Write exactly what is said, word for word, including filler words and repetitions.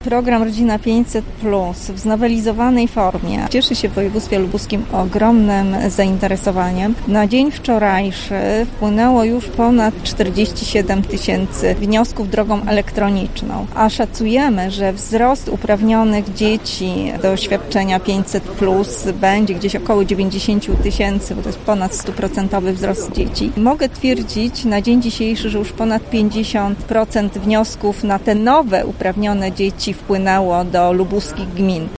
program Rodzina pięćset plus w znowelizowanej formie cieszy się w województwie lubuskim ogromnym zainteresowaniem. Na dzień wczorajszy wpłynęło już ponad czterdzieści siedem tysięcy wniosków drogą elektroniczną, a szacujemy, że wzrost uprawnionych dzieci do świadczenia pięćset plus będzie gdzieś około dziewięćdziesiąt tysięcy, bo to jest ponad stuprocentowy wzrost dzieci. Mogę twierdzić na dzień dzisiejszy, że już ponad pięćdziesiąt procent wniosków na te nowe uprawnione dzieci wpłynęło do lubuskich gmin.